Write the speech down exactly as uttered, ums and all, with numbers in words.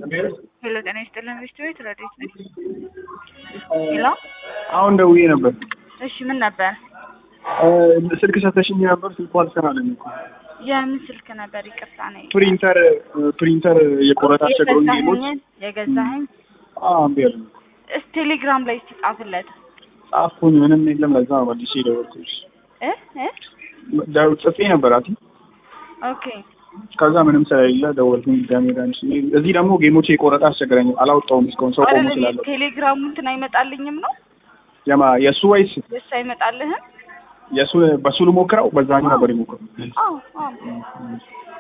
ሄሎ ጤና ይስጥልን ሬስቶሬንት ረዴት ነኝ። ሄሎ አሁን ደውዬ ነበር። እሺ ምን ነበር? ስልክ ሰተሽኝ ነበር። ስልኩ አልሰራልኝ እኮ። የምን ስልክ ነበር? ይቅርታ ነኝ። ፕሪንተር ፕሪንተር የቆረጣ አስቸግሮኝ ጌሞች የገዛኸኝ? አዎ አምቢ ያለ እስ ቴሌግራም ላይ ጻፍለት። ጻፍኩኝ ምንም የለም። ለዛ መልሼ ደወልኩልሽ። እ እ ዳው ጽፌ ነበር አቲ ኦኬ ከዛ ምንም ስለሌለ ደወልኩኝ ድጋሜ ዳንስ። እዚህ ደግሞ ጌሞች የቆረጣ አስቸግረኝ አላወጣውም እስካሁን ሰው ቆሞ ስላለ። ቴሌግራሙ እንትን አይመጣልኝም ነው? የማ የሱ ወይስ የሱ አይመጣልህም? የሱ በሱ ልሞክረው በዛኛው ነበር ይሞክረው። አዎ አዎ